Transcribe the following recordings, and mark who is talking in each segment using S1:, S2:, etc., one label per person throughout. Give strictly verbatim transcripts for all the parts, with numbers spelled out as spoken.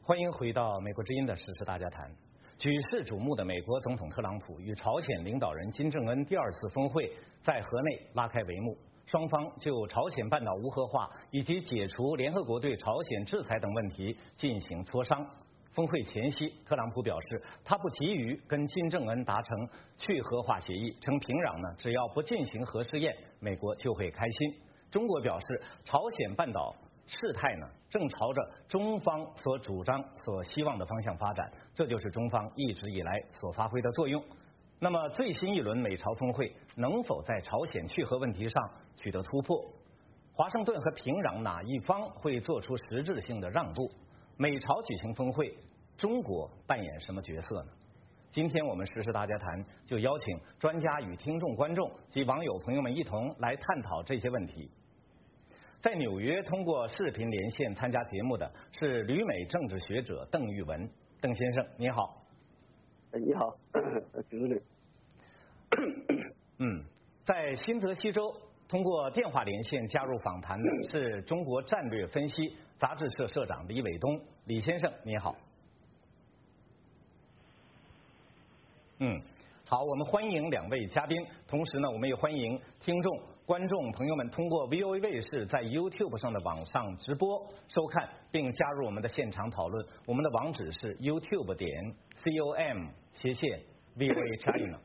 S1: 欢迎回到美国之音的时事大家谈。举世瞩目的美国总统特朗普与朝鲜领导人金正恩第二次峰会在河内拉开帷幕，双方就朝鲜半岛无核化以及解除联合国对朝鲜制裁等问题进行磋商。峰会前夕，特朗普表示，他不急于跟金正恩达成去核化协议，称平壤呢只要不进行核试验，美国就会开心。中国表示，朝鲜半岛事态呢正朝着中方所主张、所希望的方向发展，这就是中方一直以来所发挥的作用。那么，最新一轮美朝峰会能否在朝鲜去核问题上取得突破？华盛顿和平壤哪一方会做出实质性的让步？美朝举行峰会，中国扮演什么角色呢？今天我们时事大家谈就邀请专家与听众、观众及网友朋友们一同来探讨这些问题。在纽约通过视频连线参加节目的是旅美政治学者邓玉文，邓先生你好。
S2: 你好，主持人。
S1: 嗯，在新泽西州通过电话连线加入访谈的是中国战略分析杂志社社长李伟东，李先生你好。嗯，好，我们欢迎两位嘉宾，同时呢，我们也欢迎听众、观众朋友们通过 V O A 卫视在 YouTube 上的网上直播收看，并加入我们的现场讨论。我们的网址是 YouTube 点 com 斜线 V O A China。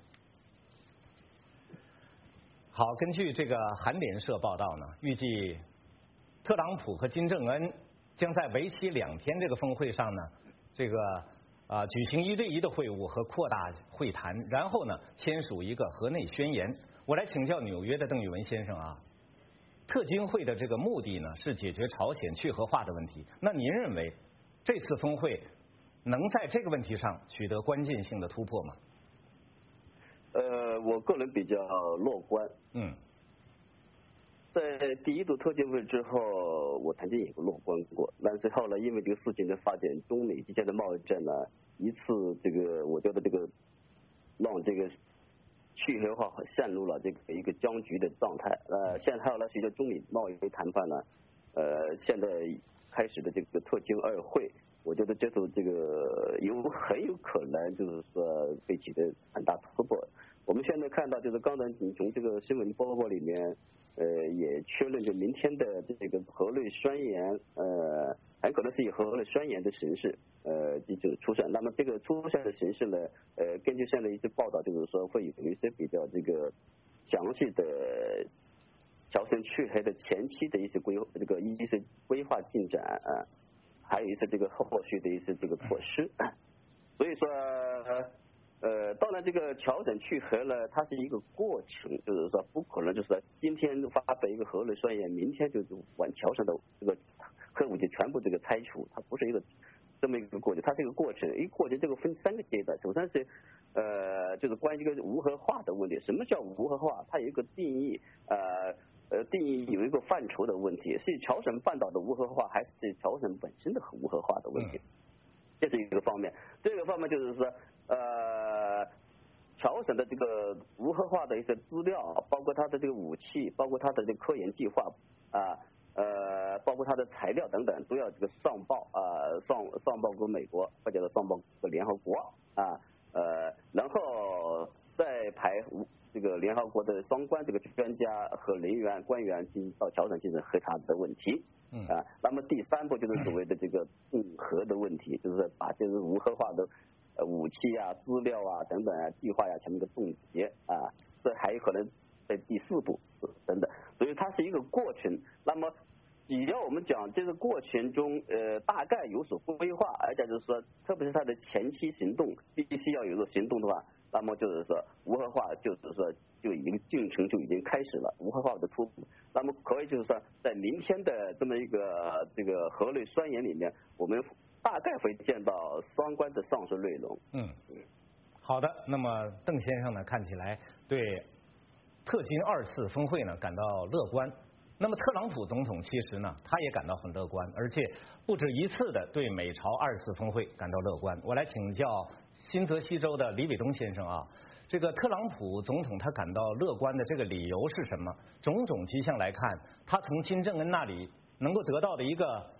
S1: 好，根据这个韩联社报道呢，预计特朗普和金正恩将在为期两天这个峰会上呢，这个啊举行一对一的会晤和扩大会谈，然后呢签署一个河内宣言。我来请教纽约的邓玉文先生啊，特金会的这个目的呢是解决朝鲜去核化的问题，那您认为这次峰会能在这个问题上取得关键性的突破吗？
S2: 呃，我个人比较乐观。
S1: 嗯，
S2: 在第一度特金会之后，我曾经也乐观过，但是后来因为这个事情的发展，中美之间的贸易战呢，一次这个我觉得这个让这个去核化陷入了这个一个僵局的状态。呃，现在后来随着中美贸易谈判呢，呃，现在开始的这个特金二会，我觉得这次这个有很有可能就是说被取得很大突破。我们现在看到就是刚才你从这个新闻报告里面，呃，也确认就明天的这个河内宣言，呃，很可能是以河内宣言的形式，呃，就出现。那么这个出现的形式呢，呃，根据现在一些报道，就是说会有一些比较这个详细的朝鲜去核的前期的一些规这个一些规划进展啊。还有一些这个后续的一些这个措施，所以说，呃，当然这个朝鲜去核呢，它是一个过程，就是说不可能就是说今天发表一个河内宣言，明天就往朝鲜的这个核武器全部这个拆除，它不是一个这么一个过程，它是一个过程。一个过程这个分三个阶段，首先是呃，就是关于这个无核化的问题，什么叫无核化？它有一个定义，呃。呃，定义有一个范畴的问题，是朝鲜半岛的无核化，还是朝鲜本身的无核化的问题？这是一个方面。这个方面就是说，呃，朝鲜的这个无核化的一些资料，包括它的这个武器，包括它的这个科研计划啊，呃，包括它的材料等等，都要这个上报啊、呃，上上报给美国，或者是上报给联合国啊，呃，然后再排这个联合国的相关这个专家和人员官员进到朝鲜进行核查的问题，嗯啊，那么第三步就是所谓的这个冻核的问题，就是把这个无核化的呃武器啊、资料啊等等啊、计划呀、啊、全部的冻结啊，这还有可能在第四步等等，所以它是一个过程。那么只要我们讲这个过程中，呃，大概有所规划，而且就是说，特别是它的前期行动，必须要有个行动的话，那么就是说无核化就是说就已经进程就已经开始了，无核化的突破。那么可以就是说，在明天的这么一个这个河内宣言里面，我们大概会见到相关的上述内容。
S1: 嗯，好的。那么邓先生呢，看起来对特金二次峰会呢感到乐观。那么特朗普总统其实呢，他也感到很乐观，而且不止一次的对美朝二次峰会感到乐观。我来请教新泽西州的李伟东先生啊，这个特朗普总统他感到乐观的这个理由是什么？种种迹象来看，他从金正恩那里能够得到的一个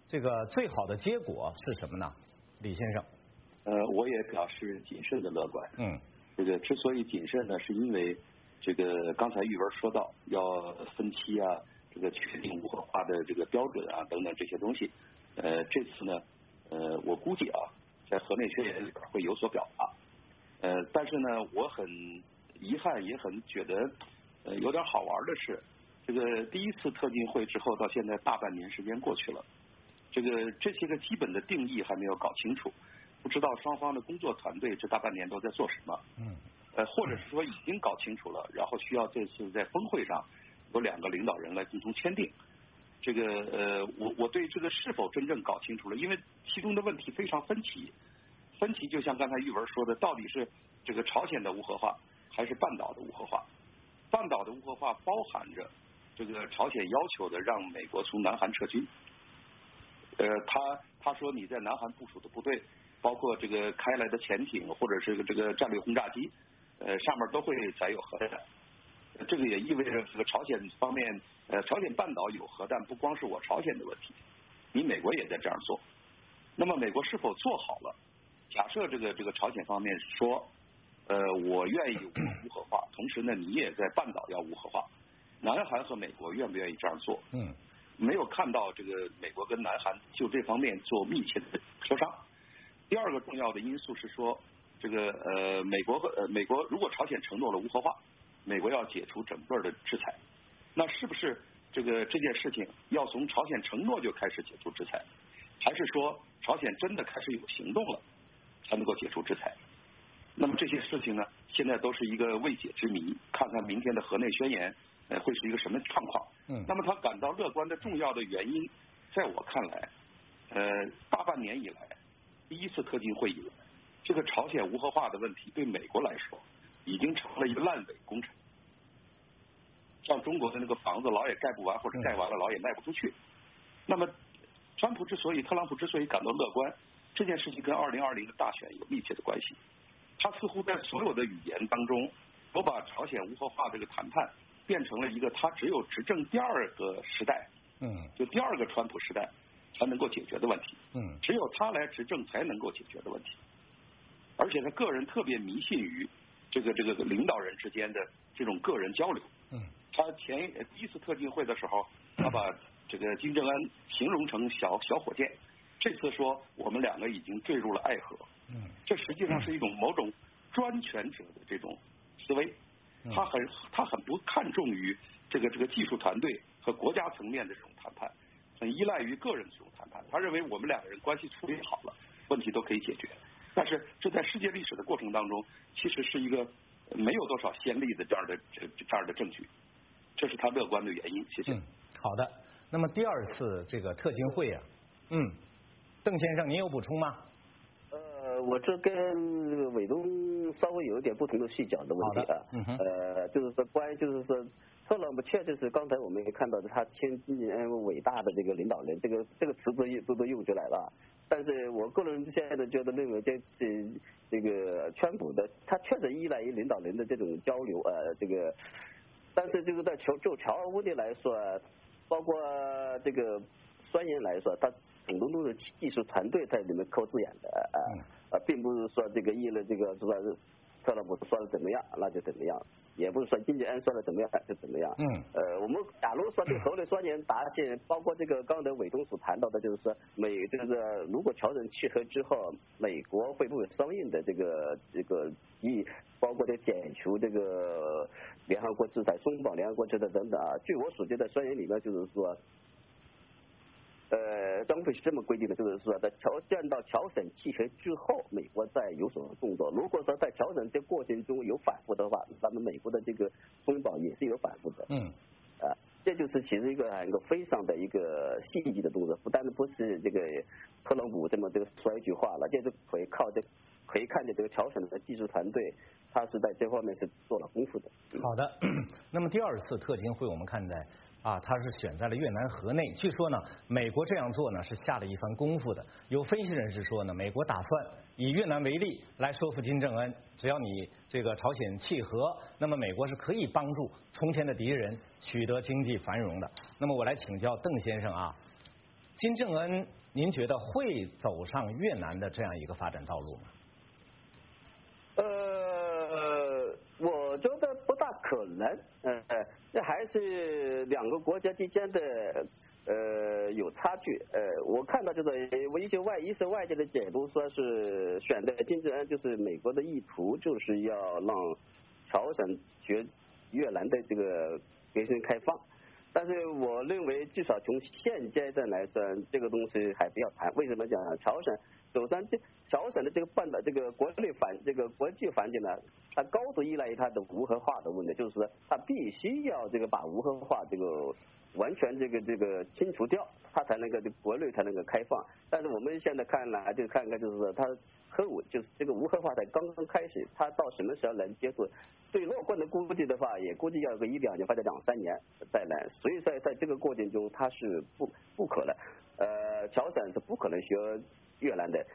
S1: 这个最好的结果是什么呢？李先生。
S3: 呃，我也表示谨慎的乐观。
S1: 嗯，
S3: 这个之所以谨慎呢，是因为这个刚才玉文说到要分期啊，这个确定无核化的这个标准啊等等这些东西。呃，这次呢，呃，我估计啊，在河内宣言里边会有所表达。呃，但是呢，我很遗憾，也很觉得呃有点好玩的是，这个第一次特进会之后到现在大半年时间过去了，这个这些个基本的定义还没有搞清楚。不知道双方的工作团队这大半年都在做什么？
S1: 嗯，
S3: 呃，或者是说已经搞清楚了，然后需要这次在峰会上有两个领导人来共同签订。这个呃，我我对这个是否真正搞清楚了，因为其中的问题非常分歧。分歧就像刚才玉文说的，到底是这个朝鲜的无核化，还是半岛的无核化？半岛的无核化包含着这个朝鲜要求的让美国从南韩撤军。呃，他他说你在南韩部署的部队。包括这个开来的潜艇或者是这个战略轰炸机，呃，上面都会载有核弹。这个也意味着这个朝鲜方面，呃，朝鲜半岛有核弹，不光是我朝鲜的问题，你美国也在这样做。那么美国是否做好了？假设这个这个朝鲜方面说，呃，我愿意无核化，同时呢，你也在半岛要无核化，南韩和美国愿不愿意这样做？
S1: 嗯，
S3: 没有看到这个美国跟南韩就这方面做密切的磋商。第二个重要的因素是说，这个呃，美国和呃美国如果朝鲜承诺了无核化，美国要解除整个的制裁，那是不是这个这件事情要从朝鲜承诺就开始解除制裁，还是说朝鲜真的开始有行动了才能够解除制裁？那么这些事情呢，现在都是一个未解之谜，看看明天的河内宣言呃会是一个什么状况。
S1: 嗯，
S3: 那么他感到乐观的重要的原因，在我看来，呃，大半年以来。第一次特进会议，这个朝鲜无核化的问题对美国来说已经成了一个烂尾工程，像中国的那个房子老也盖不完，或者盖完了老也卖不出去。那么，川普之所以特朗普之所以感到乐观，这件事情跟二零二零的大选有密切的关系。他似乎在所有的语言当中，都把朝鲜无核化这个谈判变成了一个他只有执政第二个时代，
S1: 嗯，
S3: 就第二个川普时代。才能够解决的问题，
S1: 嗯，
S3: 只有他来执政才能够解决的问题，而且他个人特别迷信于这个这个领导人之间的这种个人交流，
S1: 嗯，
S3: 他前第一次特进会的时候，他把这个金正恩形容成小小火箭，这次说我们两个已经坠入了爱河，
S1: 嗯，
S3: 这实际上是一种某种专权者的这种思维，他很他很不看重于这个这个技术团队和国家层面的这种谈判。很依赖于个人这种谈判，他认为我们两个人关系处理好了，问题都可以解决。但是这在世界历史的过程当中，其实是一个没有多少先例的这样的这这样的证据，这是他乐观的原因。谢谢。
S1: 嗯，好的。那么第二次这个特进会啊，嗯，邓先生您有补充吗？
S2: 呃，我这跟伟东稍微有一点不同的视角的问题啊，
S1: 嗯哼，
S2: 呃，就是说关于就是说。特朗普确实是刚才我们也看到的，他千年伟大的这个领导人，这个这个词都都都用出来了。但是我个人现在觉得认为，这是这个川普的，他确实依赖于领导人的这种交流，呃，这个，但是这个在乔就乔尔问题来说，包括这个宣言来说，他很多都是技术团队在里面抠字眼的，啊、呃，并不是说这个议了这个说特朗普说的怎么样，那就怎么样。也不是说金正恩说的怎么样就怎么样。
S1: 嗯。
S2: 呃，我们假如说这个河内宣言达成，包括这个刚才伟东所谈到的，就是说美这个如果朝鲜契合之后，美国会不会相应的这个这个以包括这减除这个联合国制裁、松绑联合国制裁等等啊？据我所知的宣言里面就是说。呃，张会是这么规定的，就是说，在朝见到朝鲜契合之后，美国再有所动作。如果说在朝鲜这过程中有反复的话，那么美国的这个松绑也是有反复的。
S1: 嗯，
S2: 啊，这就是其实一个一个非常的一个细节的动作，不单不是这个特朗普这么这个说一句话了，这就可以靠这可以看见这个朝鲜的技术团队，他是在这方面是做了功夫的。
S1: 嗯、好的，那么第二次特金会我们看在。啊，他是选在了越南河内。据说呢，美国这样做呢是下了一番功夫的。有分析人士说呢，美国打算以越南为例来说服金正恩，只要你这个朝鲜契合，那么美国是可以帮助从前的敌人取得经济繁荣的。那么我来请教邓先生啊，金正恩您觉得会走上越南的这样一个发展道路吗？
S2: 呃，我觉得不大可能。呃，这还是两个国家之间的呃有差距。呃，我看到就是一些外一些外界的解读说是选的金正恩就是美国的意图就是要让朝鲜学越南的这个革新开放。但是我认为，至少从现阶段来说，这个东西还不要谈。为什么讲朝鲜走上这朝鲜的这个半岛这个国内环这个国际环境呢？它高度依赖于它的无核化的问题，就是说它必须要这个把无核化这个完全这个这个清除掉，它才能够这国内才能够开放。但是我们现在看来，就看看就是说它核武就是这个无核化才刚刚开始，它到什么时候能结束？最乐观的估计的话，也估计要个一两年或者两三年再来。所以在在这个过程中，它是不不可能，呃，朝鲜是不可能学越南的。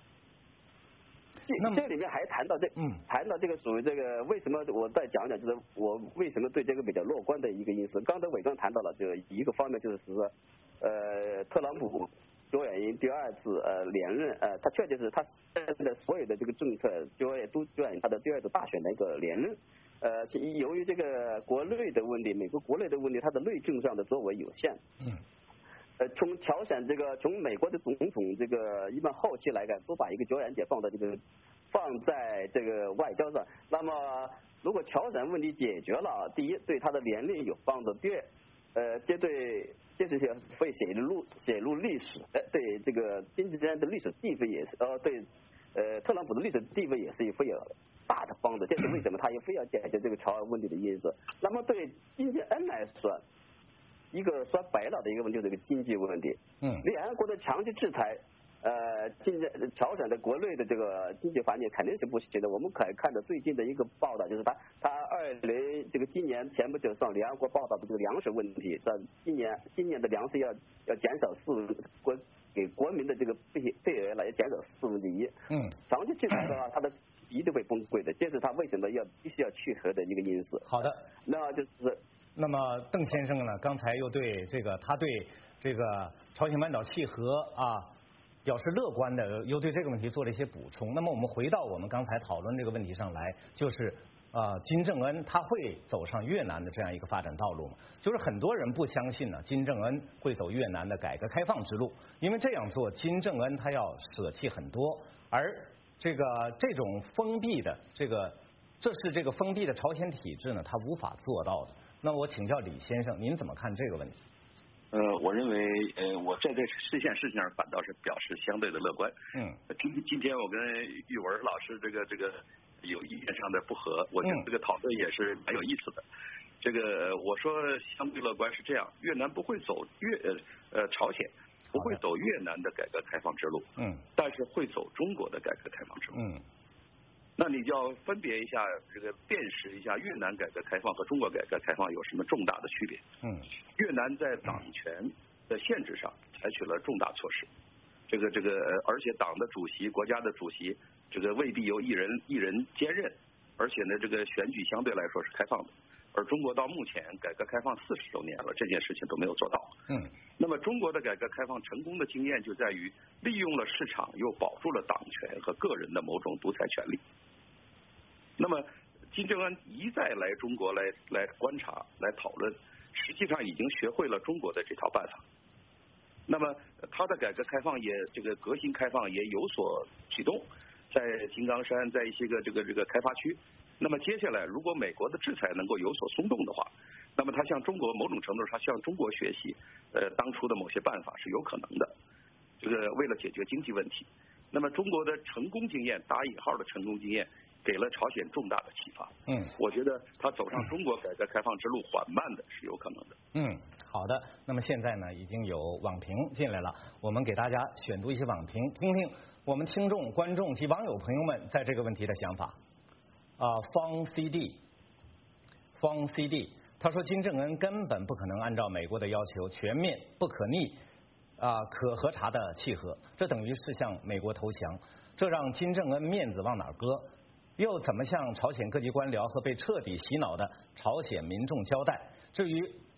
S2: 这这里面还谈到这，嗯，谈到这个属于这个为什么我再讲讲，就是我为什么对这个比较乐观的一个因素。刚才伟刚谈到了，就一个方面就是说，呃，特朗普卓远英第二次呃连任，呃，他确实是他现在所有的这个政策，卓远都卓远英他的第二次大选的一个连任。呃，由于这个国内的问题，美国国内的问题，他的内政上的作为有限。嗯。呃，从朝鲜这个，从美国的总统这个一般后期来看，都把一个着眼点放在这个，放在这个外交上。那么，如果朝鲜问题解决了，第一对他的连任有帮助，第二，呃，这对这是会写入写入历史，呃，对这个金正恩的历史地位也是，呃，对，呃，特朗普的历史地位也是会有大的帮助。这是为什么他又非要解决这个朝鲜问题的因素。那么对金正恩来说，一个说白了的一个问题就是这个经济问题。嗯，联合国的强制制裁，呃，经济朝鲜的国内的这个经济环境肯定是不行的。我们可以看到最近的一个报道，就是他他二零这个今年前不久上联合国报道的这个粮食问题，说今年今年的粮食要要减少四国给国民的这个配配额了，要减少四分之一。嗯，长期制裁的话，它的一定会崩溃的，这是他为什么要必须要去核的一个因素。
S1: 好的，
S2: 那就是。
S1: 那么邓先生呢，刚才又对这个他对这个朝鲜半岛契合啊表示乐观的，又对这个问题做了一些补充。那么我们回到我们刚才讨论这个问题上来，就是呃金正恩他会走上越南的这样一个发展道路吗？就是很多人不相信呢，金正恩会走越南的改革开放之路，因为这样做金正恩他要舍弃很多，而这个这种封闭的这个这是这个封闭的朝鲜体制呢，他无法做到的。那我请教李先生，您怎么看这个问题？
S3: 呃，我认为，呃，我在这这件事情上反倒是表示相对的乐观。嗯，今今天我跟玉文老师这个这个有意见上的不合，我觉得这个讨论也是蛮有意思的。这个我说相对乐观是这样，越南不会走越呃呃朝鲜不会走越南的改革开放之路，嗯，但是会走中国的改革开放之路，嗯。那你就要分别一下，这个辨识一下越南改革开放和中国改革开放有什么重大的区别。嗯，越南在党权的限制上采取了重大措施，这个这个，而且党的主席、国家的主席，这个未必由一人一人兼任，而且呢，这个选举相对来说是开放的。而中国到目前改革开放四十周年了，这件事情都没有做到。嗯，那么中国的改革开放成功的经验就在于利用了市场，又保住了党权和个人的某种独裁权利。那么金正恩一再来中国来来观察、来讨论，实际上已经学会了中国的这套办法。那么他的改革开放也这个革新开放也有所启动，在金刚山，在一些个这个这个开发区。那么接下来，如果美国的制裁能够有所松动的话，那么他向中国某种程度上向中国学习，呃，当初的某些办法是有可能的。这个为了解决经济问题，那么中国的成功经验（打引号的成功经验）给了朝鲜重大的启发。嗯，我觉得他走上中国改革开放之路缓慢的是有可能的。
S1: 嗯，好的。那么现在呢，已经有网评进来了，我们给大家选读一些网评，听听我们听众、观众及网友朋友们在这个问题的想法。啊，方 C D， 方 C D， 他说金正恩根本不可能按照美国的要求全面不可逆啊可核查的契合，这等于是向美国投降，这让金正恩面子往哪儿搁？又怎么向朝鲜各级官僚和被彻底洗脑的朝鲜民众交代？至于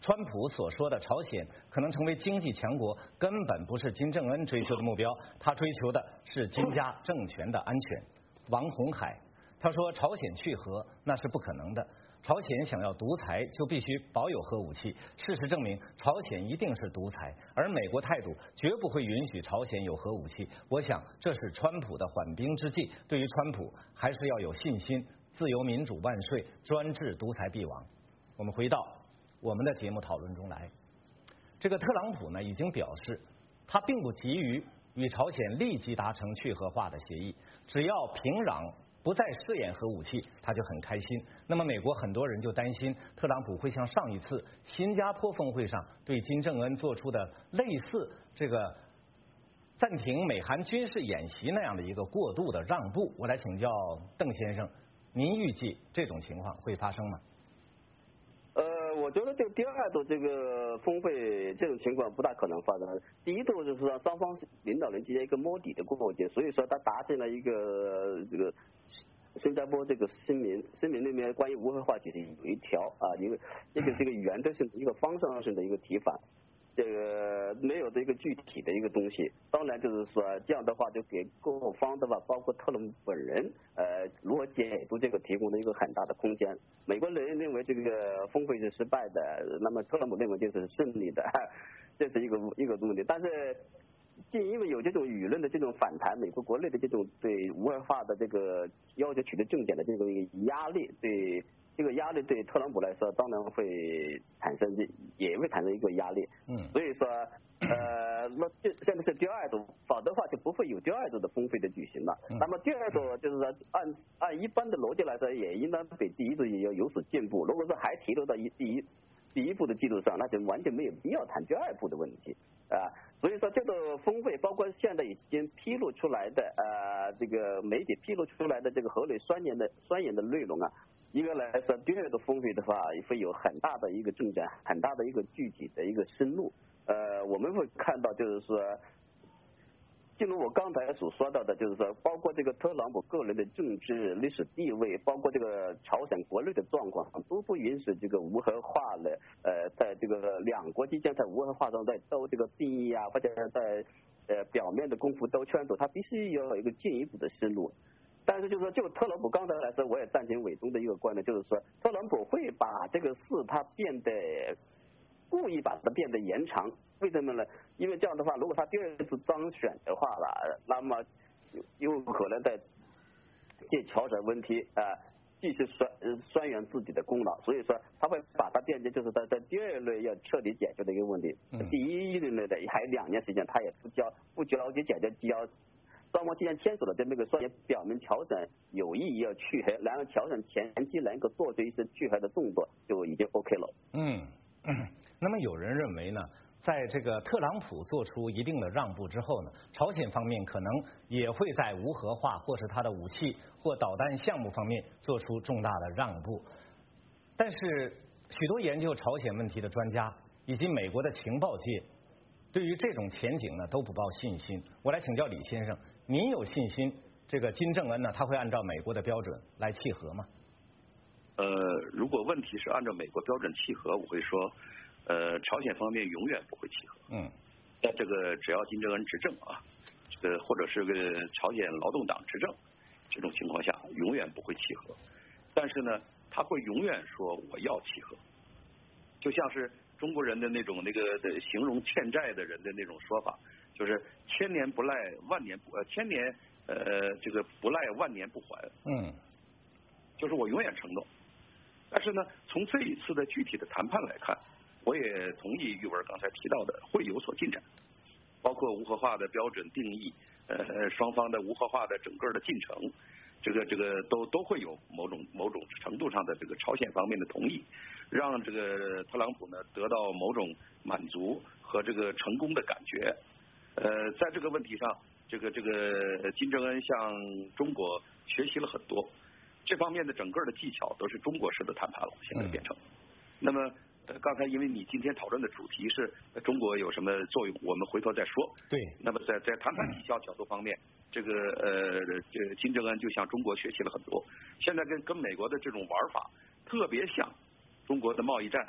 S1: 川普所说的朝鲜可能成为经济强国，根本不是金正恩追求的目标，他追求的是金家政权的安全。王洪海他说，朝鲜去核那是不可能的。朝鲜想要独裁，就必须保有核武器。事实证明，朝鲜一定是独裁，而美国态度绝不会允许朝鲜有核武器。我想，这是川普的缓兵之计。对于川普，还是要有信心。自由民主万岁，专制独裁必亡。我们回到我们的节目讨论中来。这个特朗普呢，已经表示，他并不急于与朝鲜立即达成去核化的协议，只要平壤不再试验核武器，他就很开心。那么，美国很多人就担心，特朗普会像上一次新加坡峰会上对金正恩做出的类似这个暂停美韩军事演习那样的一个过度的让步。我来请教邓先生，您预计这种情况会发生吗？
S2: 呃，我觉得这个第二度这个峰会这种情况不大可能发生。第一度就是说双方领导人之间一个摸底的过节，所以说他达成了一个这个新加坡这个声明，声明里面关于无核化其实有一条啊，一个一个这个原则性的一个方向性的一个提法。这个没有这个具体的一个东西，当然就是说这样的话就给各方的吧，包括特朗普本人，呃，如何解读这个提供了一个很大的空间。美国人认为这个峰会是失败的，那么特朗普认为这是胜利的，这是一个一个问题。但是正因为有这种舆论的这种反弹，美国国内的这种对无核化的这个要求取得证件的这种压力，对。这个压力对特朗普来说，当然会产生，也会产生一个压力。
S1: 嗯，
S2: 所以说，呃，那这现在是第二度，否则的话就不会有第二度的峰会的举行了。
S1: 嗯、
S2: 那么第二度就是说，按按一般的逻辑来说，也应当比第一度也要有所进步。如果说还停留到一第一第一步的基础上，那就完全没有必要谈第二步的问题啊。所以说，这个峰会包括现在已经披露出来的呃，这个媒体披露出来的这个核类酸盐的酸盐的内容啊。一个来说，第二个峰会的话，会有很大的一个进展，很大的一个具体的一个深入。呃，我们会看到，就是说，正如我刚才所说到的，就是说，包括这个特朗普个人的政治历史地位，包括这个朝鲜国内的状况，都不允许这个无核化的，呃，在这个两国之间在无核化上在斗这个定义啊，或者在呃表面的功夫兜圈子，它必须要有一个进一步的深入。但是就是说，就特朗普刚才来说，我也赞成伟东的一个观点，就是说，特朗普会把这个事他变得故意把它变得延长。为什么呢？因为这样的话，如果他第二次当选的话了，那么有可能在借朝鲜问题啊、呃、继续酸酸圆自己的功劳。所以说，他会把它变成就是在在第二类要彻底解决的一个问题。
S1: 嗯、
S2: 第一类的还有两年时间，他也不交不着急解决，只要。双方既然签署了这么个双，也表明朝鲜有意要去核，然后朝鲜前期能够做出一些去核的动作，就已经 OK 了。
S1: 嗯，那么有人认为呢，在这个特朗普做出一定的让步之后呢，朝鲜方面可能也会在无核化或是他的武器或导弹项目方面做出重大的让步。但是许多研究朝鲜问题的专家以及美国的情报界对于这种前景呢都不抱信心。我来请教李先生，您有信心这个金正恩呢他会按照美国的标准来契合吗？
S3: 呃，如果问题是按照美国标准契合，我会说，呃，朝鲜方面永远不会契合。
S1: 嗯。
S3: 在这个只要金正恩执政啊，这个或者是个朝鲜劳动党执政这种情况下，永远不会契合。但是呢，他会永远说我要契合，就像是中国人的那种那个的形容欠债的人的那种说法，就是千年不赖万年不呃千年呃这个不赖万年不还。
S1: 嗯，
S3: 就是我永远承诺。但是呢，从这一次的具体的谈判来看，我也同意玉文刚才提到的会有所进展，包括无核化的标准定义，呃双方的无核化的整个的进程，这个这个都都会有某种某种程度上的这个朝鲜方面的同意，让这个特朗普呢得到某种满足和这个成功的感觉。呃，在这个问题上，这个这个金正恩向中国学习了很多，这方面的整个的技巧都是中国式的谈判了，现在变成。嗯、那么呃，刚才因为你今天讨论的主题是中国有什么作用，我们回头再说。
S1: 对。
S3: 那么在在谈判技巧角度方面，这个呃，这个金正恩就向中国学习了很多。现在跟跟美国的这种玩法特别像中国的贸易战，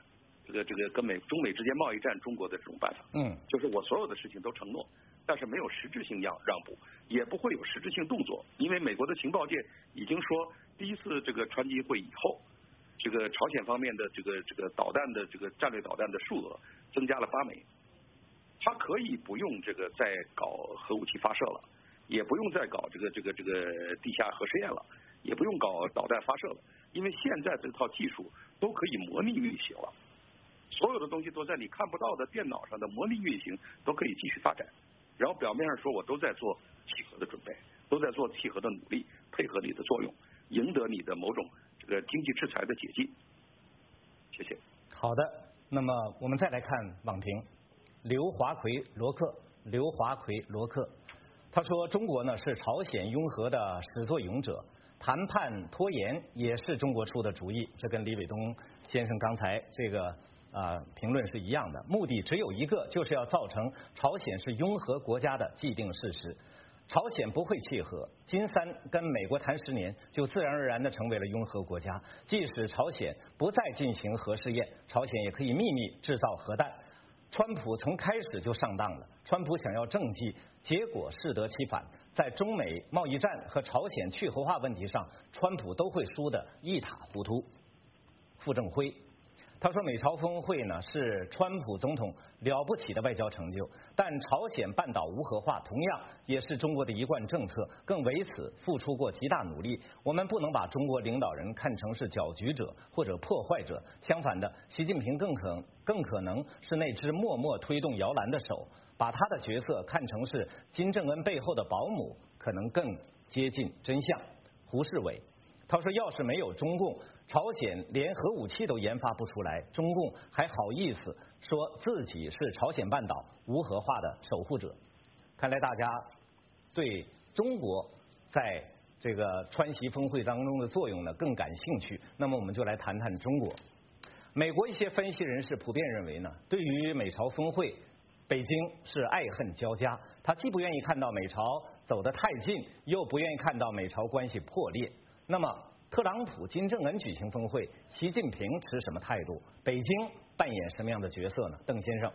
S3: 这个这个跟美中美之间贸易战中国的这种办法。
S1: 嗯，
S3: 就是我所有的事情都承诺，但是没有实质性让让步，也不会有实质性动作，因为美国的情报界已经说，第一次这个川基会以后，这个朝鲜方面的这个这个导弹的这个战略导弹的数额增加了八枚，它可以不用这个再搞核武器发射了，也不用再搞这个这个这个地下核试验了，也不用搞导弹发射了，因为现在这套技术都可以模拟运行了，所有的东西都在你看不到的电脑上的模拟运行都可以继续发展。然后表面上说我都在做契合的准备，都在做契合的努力，配合你的作用，赢得你的某种这个经济制裁的解禁。谢谢。
S1: 好的，那么我们再来看网评，刘华奎罗克，刘华奎罗克，他说中国呢是朝鲜拥核的始作俑者，谈判拖延也是中国出的主意，这跟李伟东先生刚才这个啊、呃、评论是一样的，目的只有一个，就是要造成朝鲜是拥核国家的既定事实。朝鲜不会契合，金三跟美国谈十年，就自然而然地成为了拥核国家。即使朝鲜不再进行核试验，朝鲜也可以秘密制造核弹。川普从开始就上当了，川普想要政绩，结果适得其反。在中美贸易战和朝鲜去核化问题上，川普都会输得一塌糊涂。傅政辉他说，美朝峰会呢是川普总统了不起的外交成就，但朝鲜半岛无核化同样也是中国的一贯政策，更为此付出过极大努力。我们不能把中国领导人看成是搅局者或者破坏者，相反的，习近平更可更可能是那只默默推动摇篮的手，把他的角色看成是金正恩背后的保姆，可能更接近真相。胡世伟他说，要是没有中共，朝鲜连核武器都研发不出来，中共还好意思说自己是朝鲜半岛无核化的守护者。看来大家对中国在这个川习峰会当中的作用呢更感兴趣。那么我们就来谈谈中国。美国一些分析人士普遍认为呢，对于美朝峰会，北京是爱恨交加，他既不愿意看到美朝走得太近，又不愿意看到美朝关系破裂。那么特朗普、金正恩举行峰会，习近平持什么态度？北京扮演什么样的角色呢？邓先生。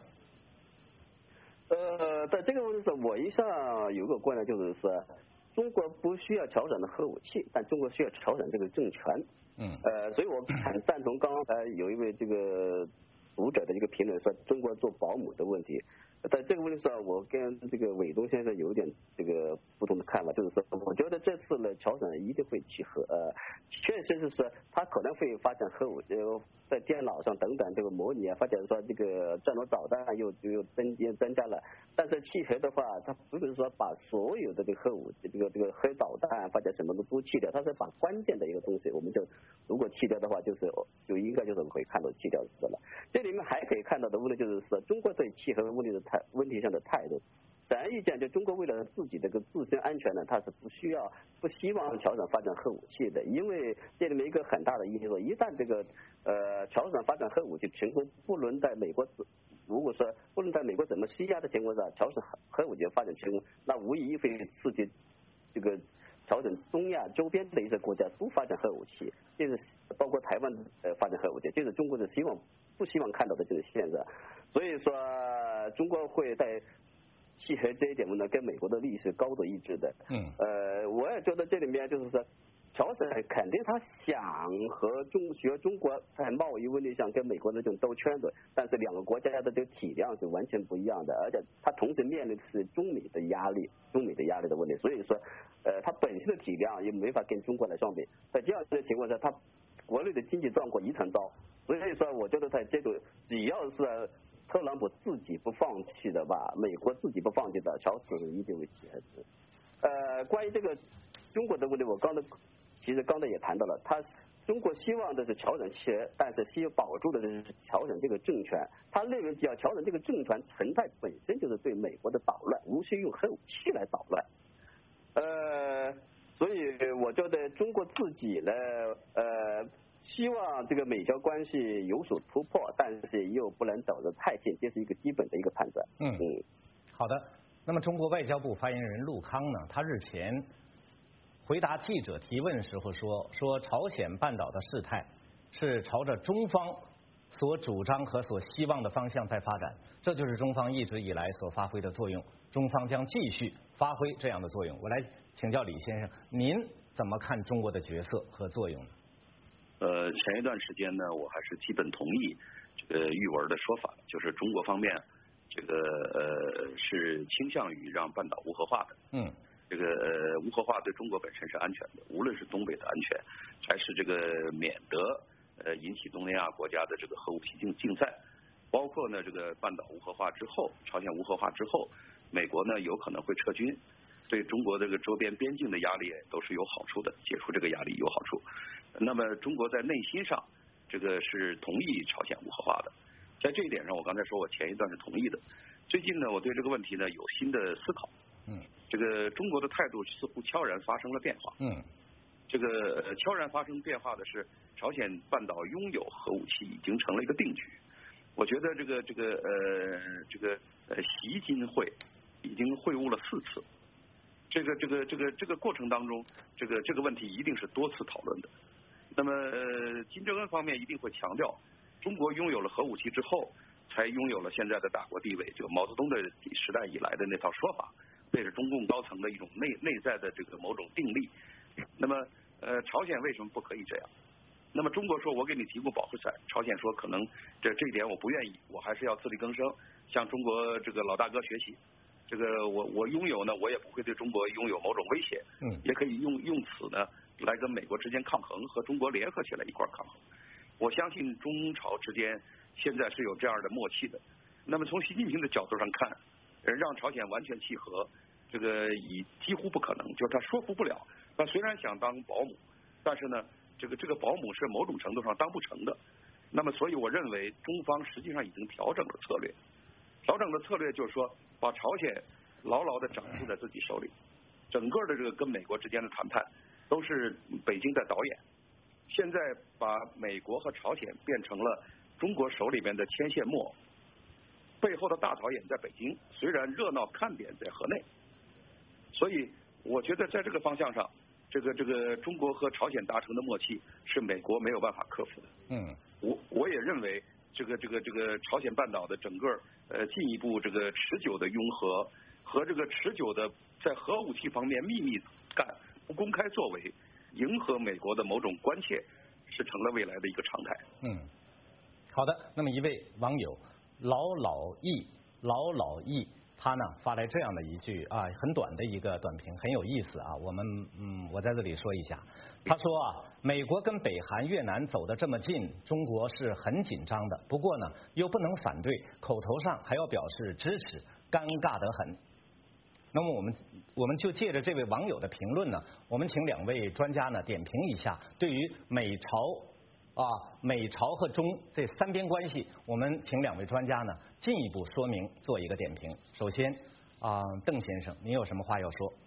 S2: 呃，在这个问题上，我一向有个观点，就是说，中国不需要朝鲜的核武器，但中国需要朝鲜这个政权。
S1: 嗯。
S2: 呃，所以我很赞同刚才有一位这个读者的一个评论，说中国做保姆的问题。在这个问题上，我跟这个伟东先生有一点这个不同的看法，就是说，我觉得这次呢，朝鲜一定会契合，呃，确实是说，他可能会发展核武，呃，在电脑上等等这个模拟啊，发展说这个战略导弹又又增又增加了，但是契合的话，它不是说把所有的这个核武，这个这个核导弹发展什么的都弃掉，它是把关键的一个东西，我们就如果弃掉的话，就是就应该就是可以看到弃掉的了。这里面还可以看到的问题就是说，中国对契合问题的态问题上的态度。显而易见，就中国为了自己这个自身安全呢，它是不需要、不希望朝鲜发展核武器的，因为这里面一个很大的因素，一旦这个呃朝鲜发展核武器成功，不论在美国如果说不论在美国怎么施压的情况下，朝鲜核武器发展成功，那无疑会刺激这个朝鲜中亚周边的一些国家都发展核武器，这是包括台湾呃发展核武器，这是中国的希望不希望看到的这个现象。所以说，中国会在契合这一点呢，跟美国的利益是高度一致的。
S1: 嗯。
S2: 呃，我也觉得这里面就是说，朝鲜肯定他想和中学中国在贸易问题上跟美国的这种兜圈子，但是两个国家的这个体量是完全不一样的，而且它同时面临的是中美的压力，中美的压力的问题。所以说，呃，它本身的体量也没法跟中国来相比。在这样的情况下，它国内的经济状况一团糟。所以说，我觉得在这个只要是特朗普自己不放弃的吧，美国自己不放弃的，朝鲜一定会契合。呃，关于这个中国的问题，我刚才其实刚才也谈到了，他中国希望的是朝鲜契合，但是需要保住的是朝鲜这个政权。他认为只要朝鲜这个政权存在，本身就是对美国的捣乱，无需用核武器来捣乱。呃，所以我觉得中国自己呢，呃。希望这个美朝关系有所突破，但是又不能走得太近，这是一个基本的一个判断。
S1: 嗯嗯，好的。那么中国外交部发言人陆康呢，他日前回答记者提问时候说，说朝鲜半岛的事态是朝着中方所主张和所希望的方向在发展，这就是中方一直以来所发挥的作用。中方将继续发挥这样的作用。我来请教李先生，您怎么看中国的角色和作用呢？
S3: 呃，前一段时间呢，我还是基本同意这个玉文的说法，就是中国方面这个呃是倾向于让半岛无核化的。
S1: 嗯。
S3: 这个呃无核化对中国本身是安全的，无论是东北的安全，还是这个免得呃引起东南亚国家的这个核武器竞竞赛，包括呢这个半岛无核化之后，朝鲜无核化之后，美国呢有可能会撤军，对中国这个周边边境的压力都是有好处的，解除这个压力有好处。那么中国在内心上这个是同意朝鲜无核化的，在这一点上，我刚才说我前一段是同意的。最近呢，我对这个问题呢有新的思考。
S1: 嗯。
S3: 这个中国的态度似乎悄然发生了变化。
S1: 嗯。
S3: 这个呃悄然发生变化的是，朝鲜半岛拥有核武器已经成了一个定局。我觉得这个这个呃这个呃习金会已经会晤了四次。这个这个这个这个过程当中，这个这个问题一定是多次讨论的。那么呃金正恩方面一定会强调，中国拥有了核武器之后，才拥有了现在的大国地位，这个毛泽东的时代以来的那套说法。这是中共高层的一种内内在的这个某种定力。那么，呃，朝鲜为什么不可以这样？那么中国说，我给你提供保护伞，朝鲜说可能这这一点我不愿意，我还是要自力更生，向中国这个老大哥学习。这个我我拥有呢，我也不会对中国拥有某种威胁。
S1: 嗯。
S3: 也可以用用此呢来跟美国之间抗衡，和中国联合起来一块抗衡。我相信中朝之间现在是有这样的默契的。那么从习近平的角度上看，让朝鲜完全契合，这个已几乎不可能，就是他说服不了。他虽然想当保姆，但是呢，这个这个保姆是某种程度上当不成的。那么，所以我认为中方实际上已经调整了策略，调整的策略就是说，把朝鲜牢牢的掌握在自己手里，整个的这个跟美国之间的谈判都是北京在导演。现在把美国和朝鲜变成了中国手里边的牵线木偶。背后的大导演在北京，虽然热闹看点在河内，所以我觉得在这个方向上，这个这个中国和朝鲜达成的默契是美国没有办法克服的。
S1: 嗯，
S3: 我我也认为这个这个这个朝鲜半岛的整个呃进一步这个持久的拥核和这个持久的在核武器方面秘密干不公开作为，迎合美国的某种关切，是成了未来的一个常态。
S1: 嗯，好的，那么一位网友。老老易老老易，他呢发来这样的一句啊，很短的一个短评，很有意思啊。我们嗯，我在这里说一下。他说啊，美国跟北韩、越南走得这么近，中国是很紧张的。不过呢，又不能反对，口头上还要表示支持，尴尬得很。那么我们我们就借着这位网友的评论呢，我们请两位专家呢点评一下对于美朝。啊，美朝和中这三边关系，我们请两位专家呢进一步说明，做一个点评。首先啊，邓先生，您有什么话要说？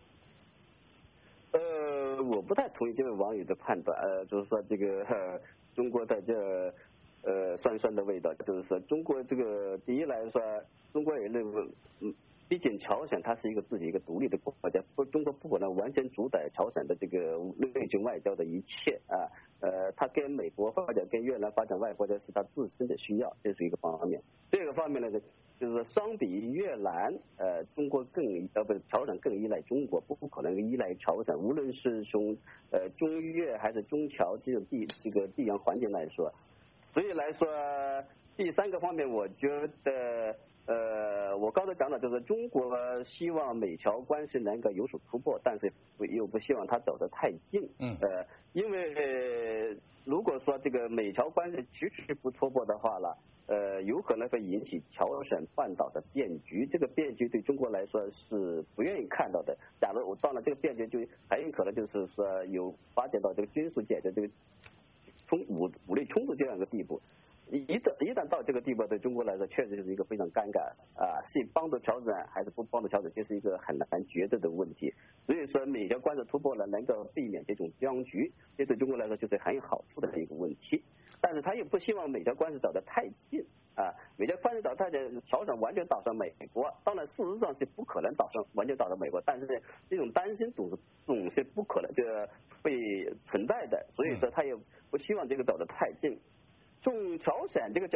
S2: 呃，我不太同意这位网友的判断，呃，就是说这个、呃、中国在这呃酸酸的味道，就是说中国这个第一来说，中国也认为，嗯。毕竟朝鲜它是一个自己一个独立的国家，不，中国不可能完全主宰朝鲜的这个内政外交的一切啊。呃，它跟美国发展、跟越南发展外交的是它自身的需要，这是一个方面。第二个方面呢，就是相比越南，呃，中国更呃不，朝鲜更依赖中国，不可能依赖朝鲜。无论是从呃中越还是中朝这种地这个地缘环境来说，所以来说，第三个方面，我觉得。呃，我刚才讲的就是中国希望美朝关系能够有所突破，但是又不希望它走得太近。
S1: 嗯。
S2: 呃，因为、呃、如果说这个美朝关系迟迟不突破的话了，呃，有可能会引起朝鲜半岛的变局。这个变局对中国来说是不愿意看到的。假如我到了这个变局，就很有可能就是说有发展到这个军事解决这个冲武武力冲突这样一个地步。一旦一旦到这个地步，对中国来说确实是一个非常尴尬啊！是帮助朝鲜还是不帮助朝鲜，这是一个很难抉择的问题。所以说，美朝关系突破了，能够避免这种僵局，这对中国来说就是很有好处的一个问题。但是他又不希望美朝关系走得太近啊！美朝关系走太近，朝鲜完全倒向美国，当然事实上是不可能倒向完全倒向美国，但是这种担心总是总是不可能就会存在的。所以说，他也不希望这个走得太近。从朝鲜这个角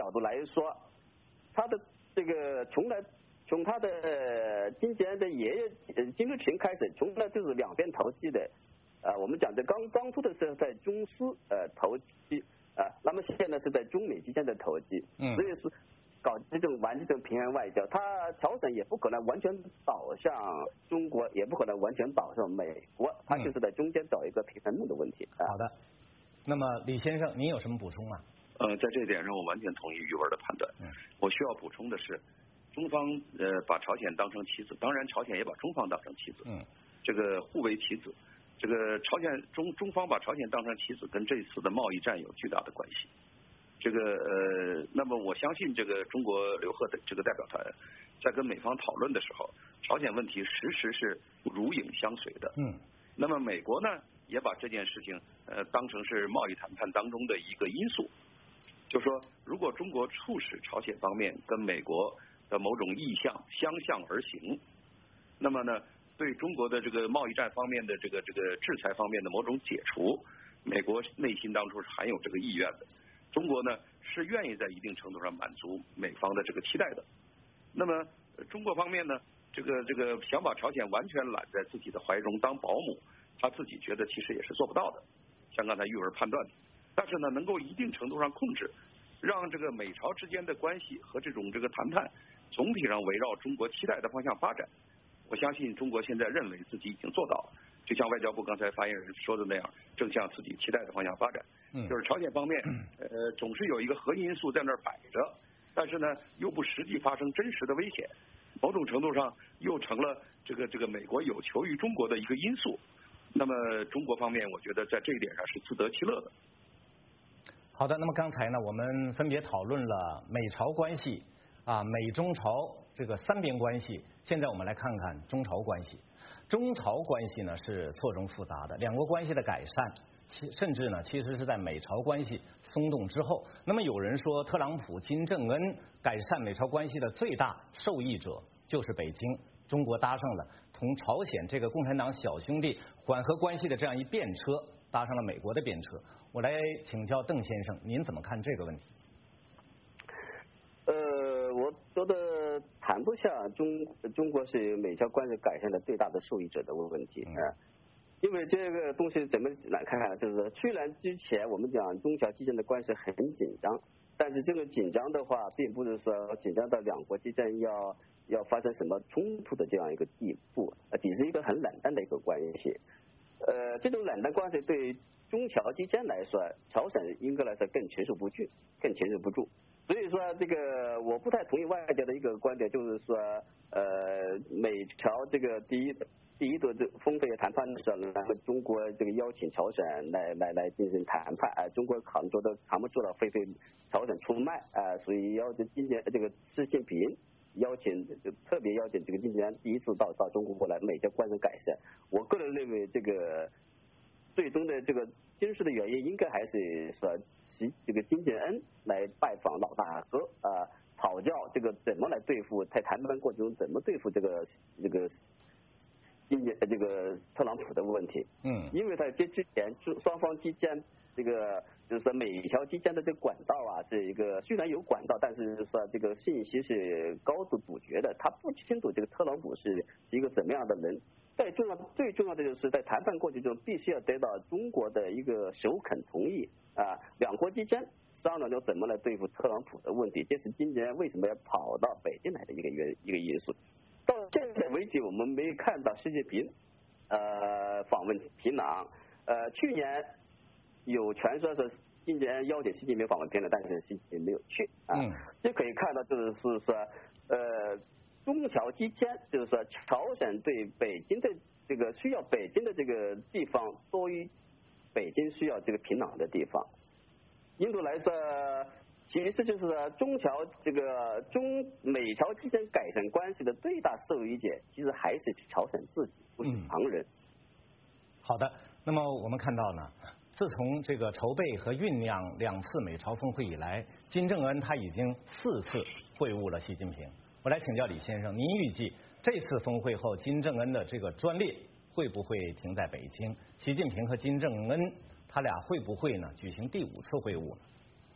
S2: 说，他的这个从来从他的金正恩的爷爷金日成开始，从来就是两边投机的。啊，我们讲的刚刚出的时候在中苏呃投机啊，那么现在是在中美之间的投机，
S1: 嗯，
S2: 所以是搞这种玩这种平衡外交。他朝鲜也不可能完全倒向中国，也不可能完全倒向美国，他就是在中间找一个平衡木的问题。啊、
S1: 好的，那么李先生，您有什么补充吗？
S3: 呃，在这一点上，我完全同意于文的判断。
S1: 嗯，
S3: 我需要补充的是，中方呃把朝鲜当成棋子，当然朝鲜也把中方当成棋子，
S1: 嗯，
S3: 这个互为棋子。这个朝鲜中中方把朝鲜当成棋子，跟这次的贸易战有巨大的关系。这个呃，那么我相信这个中国留赫的这个代表团在跟美方讨论的时候，朝鲜问题时时是如影相随的。
S1: 嗯，
S3: 那么美国呢，也把这件事情呃当成是贸易谈判当中的一个因素，就说如果中国促使朝鲜方面跟美国的某种意向相向而行，那么呢，对中国的这个贸易战方面的这个这个制裁方面的某种解除，美国内心当中是含有这个意愿的。中国呢是愿意在一定程度上满足美方的这个期待的。那么中国方面呢，这个这个想把朝鲜完全揽在自己的怀中当保姆，他自己觉得其实也是做不到的，像刚才玉文判断的。但是呢，能够一定程度上控制，让这个美朝之间的关系和这种这个谈判总体上围绕中国期待的方向发展。我相信中国现在认为自己已经做到了，就像外交部刚才发言人说的那样，正向自己期待的方向发展。
S1: 嗯，
S3: 就是朝鲜方面，呃，总是有一个核心因素在那儿摆着，但是呢，又不实际发生真实的危险，某种程度上又成了这个这个美国有求于中国的一个因素。那么中国方面，我觉得在这一点上是自得其乐的。
S1: 好的，那么刚才呢，我们分别讨论了美朝关系啊，美中朝这个三边关系。现在我们来看看中朝关系。中朝关系呢是错综复杂的，两国关系的改善，其甚至呢其实是在美朝关系松动之后。那么有人说，特朗普、金正恩改善美朝关系的最大受益者就是北京。中国搭上了同朝鲜这个共产党小兄弟缓和关系的这样一便车，搭上了美国的便车。我来请教邓先生，您怎么看这个问题？
S2: 呃，我觉得谈不上中中国是美朝关系改善的最大的受益者的问题啊、嗯，因为这个东西怎么来看啊？就是虽然之前我们讲中朝之间的关系很紧张，但是这个紧张的话，并不是说紧张到两国之间要要发生什么冲突的这样一个地步，呃，只是一个很冷淡的一个关系。呃，这种冷淡关系对中朝之间来说，朝鲜应该来说更承受不住，更承受不住。所以说，这个我不太同意外界的一个观点，就是说，呃，美朝这个第一第一轮这峰会谈判的时候，然后中国这个邀请朝鲜来来来进行谈判，啊、呃，中国扛住的扛不住了，会被朝鲜出卖啊、呃，所以要今年这个习近平邀请特别邀请这个今年第一次到到中国过来，美朝关系改善。我个人认为，这个最终的这个真实的原因，应该还是说。习这个金正恩来拜访老大哥啊，讨教这个怎么来对付，在谈判过程中怎么对付这个这个今年这个特朗普的问题。
S1: 嗯，
S2: 因为在这之前双方之间这个就是说美朝之间的这个管道啊，是一个虽然有管道，但是说这个信息是高度阻绝的，他不清楚这个特朗普是是一个怎么样的人。最重要最重要的就是在谈判过程中必须要得到中国的一个首肯同意啊，两国之间商量着怎么来对付特朗普的问题，这是今年为什么要跑到北京来的一个原一个因素。到现在为止，我们没看到习近平呃访问平壤，呃去年有传说是今年邀请习近平访问平壤，但是习近平没有去啊，
S1: 嗯，
S2: 这可以看到就是说呃。中朝之间，就是说，朝鲜对北京的这个需要北京的这个地方多于北京需要这个平壤的地方。印度来说，其实就是说中朝这个中美朝之间改善关系的最大受益者，其实还是朝鲜自己，不是旁人。嗯、
S1: 好的，那么我们看到呢，自从这个筹备和酝酿两次美朝峰会以来，金正恩他已经四次会晤了习近平。我来请教李先生，您预计这次峰会后，金正恩的这个专列会不会停在北京？习近平和金正恩他俩会不会呢举行第五次会晤呢？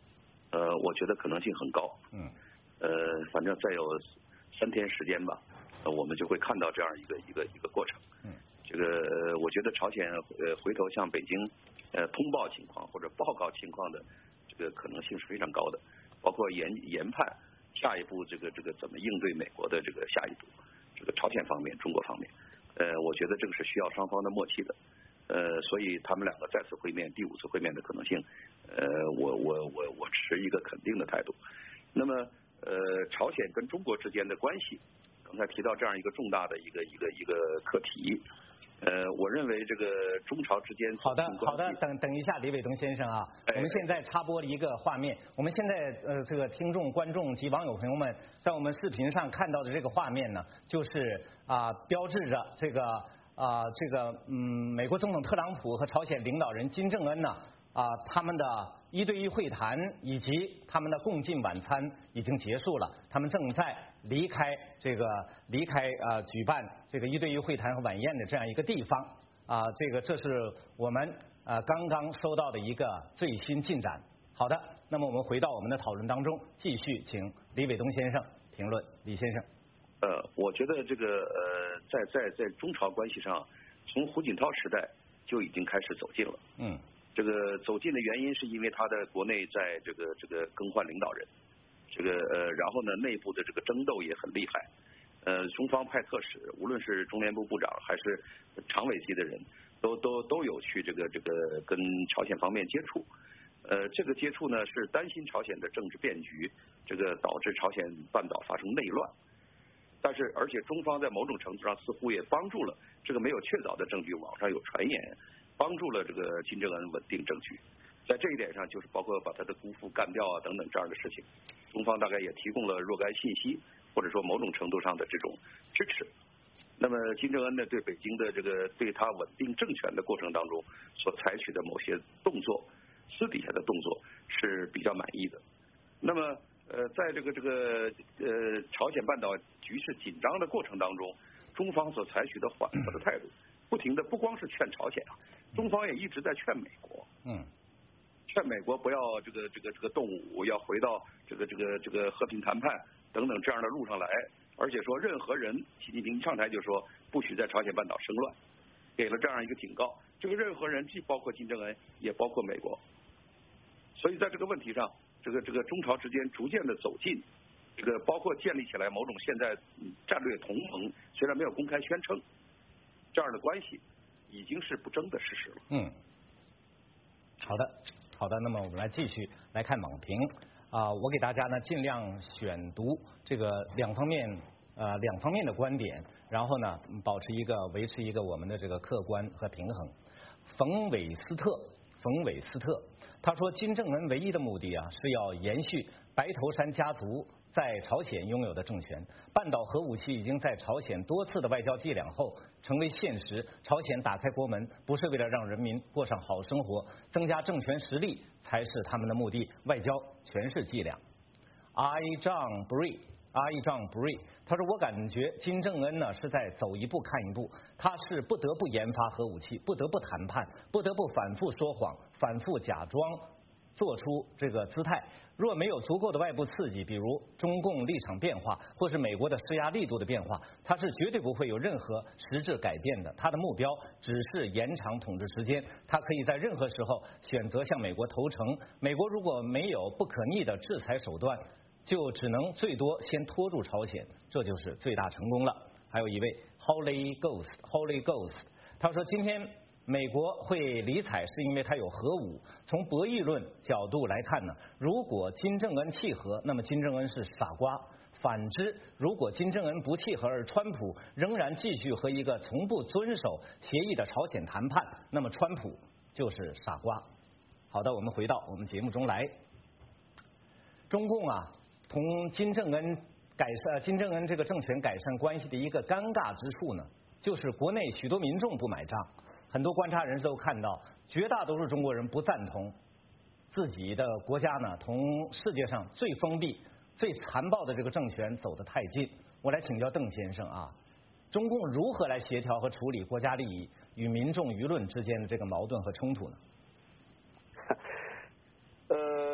S3: 呃，我觉得可能性很高。
S1: 嗯。
S3: 呃，反正再有三天时间吧，呃，我们就会看到这样一个一个一个过程。
S1: 嗯。
S3: 这个我觉得朝鲜呃回头向北京呃通报情况或者报告情况的这个可能性是非常高的，包括研研判下一步这个这个怎么应对美国的这个下一步，这个朝鲜方面、中国方面，呃，我觉得这个是需要双方的默契的。呃，所以他们两个再次会面，第五次会面的可能性，呃，我我我我持一个肯定的态度。那么，呃，朝鲜跟中国之间的关系，刚才提到这样一个重大的一个一个一个课题，呃，我认为这个中朝之间
S1: 好的好的，等等一下，李伟东先生啊，
S3: 哎、
S1: 我们现在插播了一个画面，我们现在呃这个听众、观众及网友朋友们在我们视频上看到的这个画面呢，就是啊、呃、标志着这个。啊、呃，这个嗯，美国总统特朗普和朝鲜领导人金正恩呢，啊、呃，他们的一对一会谈以及他们的共进晚餐已经结束了，他们正在离开这个离开啊、呃、举办这个一对一会谈和晚宴的这样一个地方啊、呃，这个这是我们呃刚刚收到的一个最新进展。好的，那么我们回到我们的讨论当中，继续请李伟东先生评论。李先生。
S3: 呃，我觉得这个呃，在在在中朝关系上，从胡锦涛时代就已经开始走近了。
S1: 嗯。
S3: 这个走近的原因是因为他的国内在这个这个更换领导人，这个呃，然后呢，内部的这个争斗也很厉害。呃，中方派特使，无论是中联部部长还是常委级的人，都都都有去这个这个跟朝鲜方面接触。呃，这个接触呢是担心朝鲜的政治变局，这个导致朝鲜半岛发生内乱。但是，而且中方在某种程度上似乎也帮助了这个没有确凿的证据，网上有传言，帮助了这个金正恩稳定政局。在这一点上，就是包括把他的姑父干掉啊等等这样的事情，中方大概也提供了若干信息，或者说某种程度上的这种支持。那么金正恩呢，对北京的这个对他稳定政权的过程当中所采取的某些动作，私底下的动作是比较满意的。那么。呃，在这个这个呃朝鲜半岛局势紧张的过程当中，中方所采取的缓和的态度，不停的不光是劝朝鲜啊，中方也一直在劝美国，嗯，劝美国不要这个这个这个动武，要回到这个这个这个和平谈判等等这样的路上来，而且说任何人，习近平一上台就说不许在朝鲜半岛生乱，给了这样一个警告。这个任何人既包括金正恩，也包括美国，所以在这个问题上。这个这个中朝之间逐渐的走近，这个包括建立起来某种现在战略同盟，虽然没有公开宣称，这样的关系已经是不争的事实了。
S1: 嗯，好的，好的。那么我们来继续来看网评啊、呃，我给大家呢尽量选读这个两方面呃两方面的观点，然后呢保持一个维持一个我们的这个客观和平衡。冯韦斯特，冯韦斯特。他说，金正恩唯一的目的啊，是要延续白头山家族在朝鲜拥有的政权。半岛核武器已经在朝鲜多次的外交伎俩后成为现实。朝鲜打开国门，不是为了让人民过上好生活，增加政权实力才是他们的目的。外交全是伎俩。I John Bree。阿义丈布瑞，他说：“我感觉金正恩呢是在走一步看一步，他是不得不研发核武器，不得不谈判，不得不反复说谎，反复假装做出这个姿态。若没有足够的外部刺激，比如中共立场变化，或是美国的施压力度的变化，他是绝对不会有任何实质改变的。他的目标只是延长统治时间，他可以在任何时候选择向美国投诚。美国如果没有不可逆的制裁手段，就只能最多先拖住朝鲜，这就是最大成功了。”还有一位 Holy Ghost Holy Ghost， 他说：“今天美国会理睬，是因为它有核武。从博弈论角度来看呢，如果金正恩契合，那么金正恩是傻瓜；反之，如果金正恩不契合，而川普仍然继续和一个从不遵守协议的朝鲜谈判，那么川普就是傻瓜。”好的，我们回到我们节目中来。中共啊，同金正恩改善金正恩这个政权改善关系的一个尴尬之处呢，就是国内许多民众不买账。很多观察人士都看到，绝大多数中国人不赞同自己的国家呢同世界上最封闭、最残暴的这个政权走得太近。我来请教邓先生啊，中共如何来协调和处理国家利益与民众舆论之间的这个矛盾和冲突呢？
S2: 呃，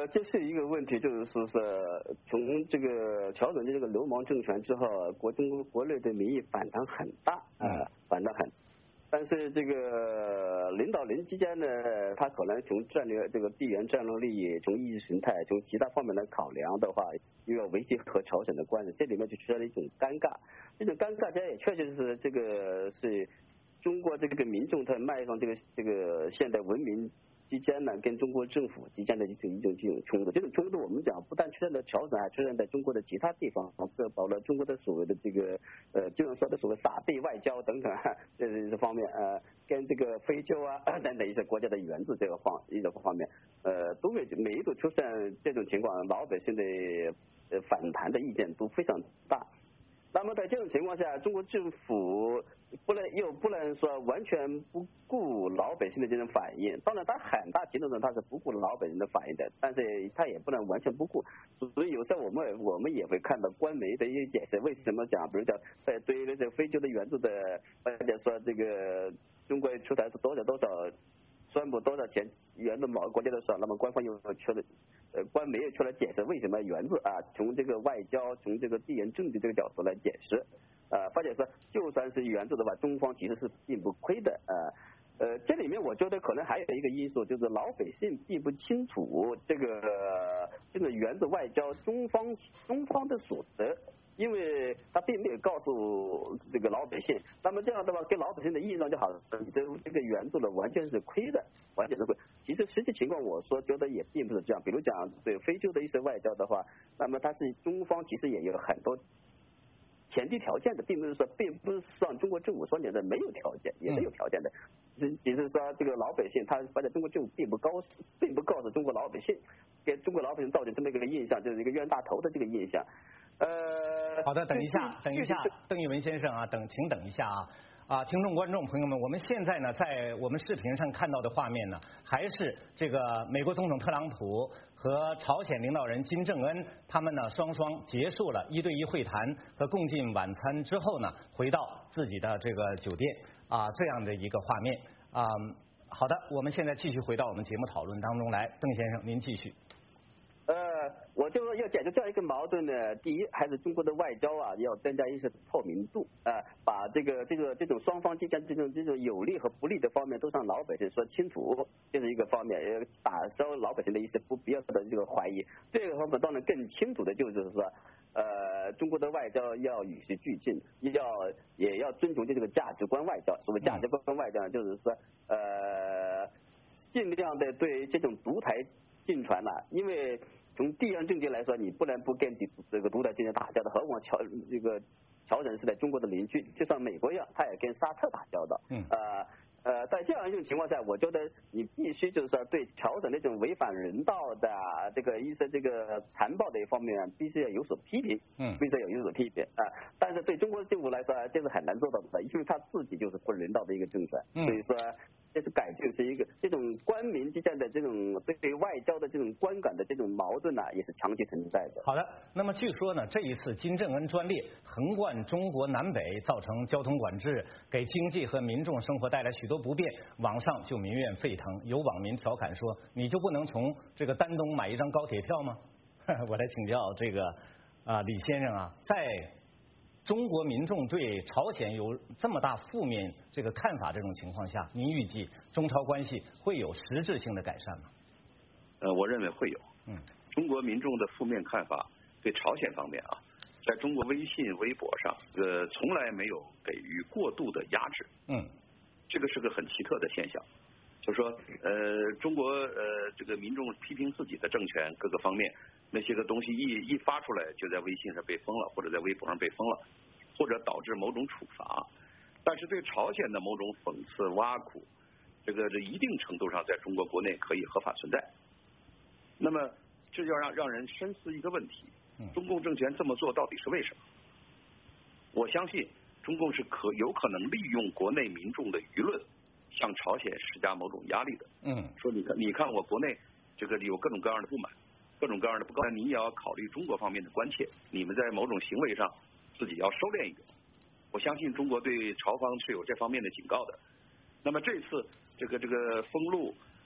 S2: 呃，这是一个问题，就是说是从这个调整的这个流氓政权之后，国中国国内的民意反弹很大啊、呃，反弹很。但是这个领导人之间呢，他可能从战略这个地缘战略利益、从意识形态、从其他方面的考量的话，又要维系和朝鲜的关系，这里面就出现了一种尴尬。这种尴尬，这也确实是这个是中国这个民众在迈向这个这个现代文明之间呢，跟中国政府之间的一种一种这种冲突。这种冲突我们讲不但出现在朝鲜，还出现在中国的其他地方，包括了中国的所谓的这个呃，就是说的所谓撒币外交等等这一些方面，呃，跟这个非洲啊等等一些国家的援助这个方一个方面，呃，都每每一度出现这种情况，老百姓的呃反弹的意见都非常大。那么在这种情况下，中国政府不能又不能说完全不顾老百姓的这种反应。当然，他很大程度上他是不顾老百姓的反应的，但是他也不能完全不顾。所以有时候我们我们也会看到官媒的一些解释，为什么讲，比如讲在对于这个非洲的援助的，或者说这个中国出台多少多少。宣布多少钱援助某个国家的时候，那么官方又出了，呃，官媒又出来解释为什么援助啊？从这个外交、从这个地缘政治这个角度来解释，啊，或者说就算是援助的话，中方其实是并不亏的啊。呃，这里面我觉得可能还有一个因素，就是老百姓并不清楚这个这个援助外交中方中方的所得。因为他并没有告诉这个老百姓，那么这样的话，给老百姓的印象就好了，你的这个援助呢完全是亏的，完全是亏。其实实际情况，我说觉得也并不是这样。比如讲对非洲的一些外交的话，那么它是中方其实也有很多前提条件的，并不是说并不是像中国政府说你的没有条件，也没有条件的。只只是说这个老百姓，他发现中国政府并不告诉，并不告诉中国老百姓，给中国老百姓造成这么一个印象，就是一个冤大头的这个印象。呃，
S1: 好的，等一下，等一下，邓玉文先生啊，等，请等一下啊啊，听众观众朋友们，我们现在呢，在我们视频上看到的画面呢，还是这个美国总统特朗普和朝鲜领导人金正恩他们呢双双结束了一对一会谈和共进晚餐之后呢，回到自己的这个酒店啊，这样的一个画面啊。好的，我们现在继续回到我们节目讨论当中来，邓先生您继续。
S2: 呃，我就说要解决这样一个矛盾呢，第一还是中国的外交啊，要增加一些透明度啊、呃，把这个这个这种双方之间这种这种有利和不利的方面都向老百姓说清楚，这是一个方面，也打消老百姓的一些不必要的这个怀疑。这个方面当然更清楚的就是说，呃，中国的外交要与时俱进，要也要尊重这个价值观外交。所谓价值观外交呢，就是说呃，尽量的对这种独台进传了、啊，因为从地缘政治来说，你不能不跟这个独台进行打交道，何况朝这个朝鲜是在中国的邻居，就像美国一样，他也跟沙特打交道。嗯。呃呃，在这样一种情况下，我觉得你必须就是说对朝鲜那种违反人道的这个一些这个残暴的一方面，必须要有所批评。嗯。必须要有所批评啊、呃，但是对中国政府来说，这是很难做到的，因为他自己就是不人道的一个政权。嗯。所以说。这是改进，是一个这种官民之间的这种对于外交的这种观感的这种矛盾呢、啊，也是长期存在的。
S1: 好的，那么据说呢，这一次金正恩专列横贯中国南北，造成交通管制，给经济和民众生活带来许多不便，网上就民怨沸腾。有网民调侃说：“你就不能从这个丹东买一张高铁票吗？”我来请教这个啊、呃、李先生啊，在中国民众对朝鲜有这么大负面这个看法这种情况下，您预计中朝关系会有实质性的改善吗？
S3: 呃，我认为会有。嗯，中国民众的负面看法对朝鲜方面啊，在中国微信、微博上，呃，从来没有给予过度的压制。嗯，这个是个很奇特的现象。就是说，呃，中国呃这个民众批评自己的政权各个方面，那些个东西一一发出来，就在微信上被封了，或者在微博上被封了，或者导致某种处罚。但是对朝鲜的某种讽刺、挖苦，这个这一定程度上在中国国内可以合法存在。那么这要让让人深思一个问题：中共政权这么做到底是为什么？我相信中共是可有可能利用国内民众的舆论，向朝鲜施加某种压力的。嗯，说你看，你看我国内这个有各种各样的不满，各种各样的不高，你也要考虑中国方面的关切，你们在某种行为上自己要收敛一点。我相信中国对朝方是有这方面的警告的。那么这次这个这个封路，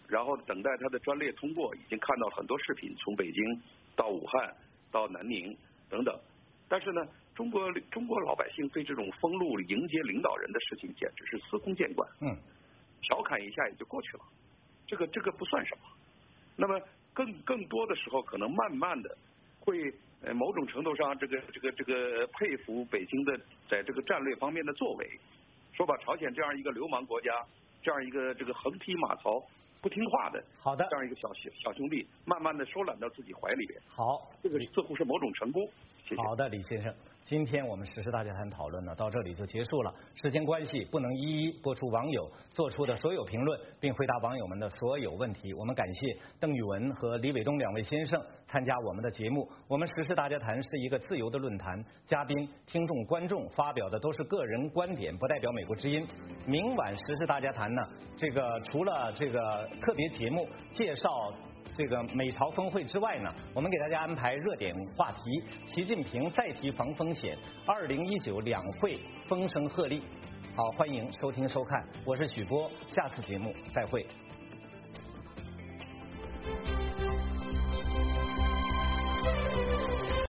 S3: 然后等待它的专列通过，已经看到很多视频，从北京到武汉到南宁等等。但是呢，中国中国老百姓对这种封路迎接领导人的事情，简直是司空见惯。
S1: 嗯，
S3: 调侃一下也就过去了，这个这个不算什么。那么更更多的时候，可能慢慢的会呃某种程度上，这个这个这个佩服北京的在这个战略方面的作为，说把朝鲜这样一个流氓国家，这样一个这个横踢马槽、不听话的
S1: 好的
S3: 这样一个小小小兄弟，慢慢的收揽到自己怀里边。
S1: 好，
S3: 这个似乎是某种成功。谢谢。
S1: 好的，李先生，今天我们时事大家谈讨论呢到这里就结束了。时间关系，不能一一播出网友做出的所有评论，并回答网友们的所有问题。我们感谢邓宇文和李伟东两位先生参加我们的节目。我们时事大家谈是一个自由的论坛，嘉宾、听众、观众发表的都是个人观点，不代表美国之音。明晚时事大家谈呢，这个除了这个特别节目介绍这个美朝峰会之外呢，我们给大家安排热点话题，习近平再提防风险，二零一九两会风声鹤唳。好，欢迎收听收看，我是许波，下次节目再会。